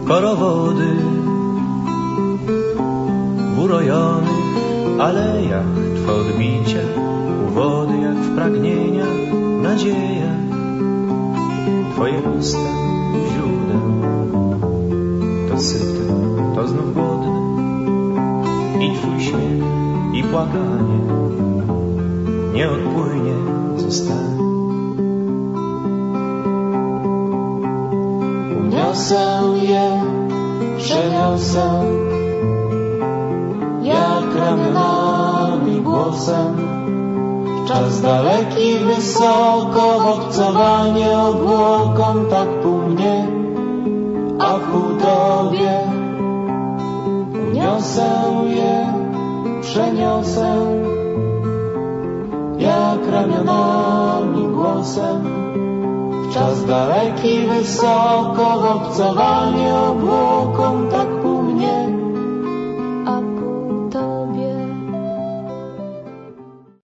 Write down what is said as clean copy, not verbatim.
korowody w urojonych alejach Twe odbicia u wody jak w pragnieniach nadzieja. Twoje usta u źródeł, to syte, to znów głodne, i Twój śmiech i płakanie nie odpłynie, zostanie. Uniosę je, przeniosę, jak ramionami głosem, czas daleki, wysoko, w obcowanie obłoką, tak pół mnie, a pół Tobie. Uniosę je, przeniosę, jak ramionami głosem, czas daleki, wysoko, w obcowanie obłoką, tak pół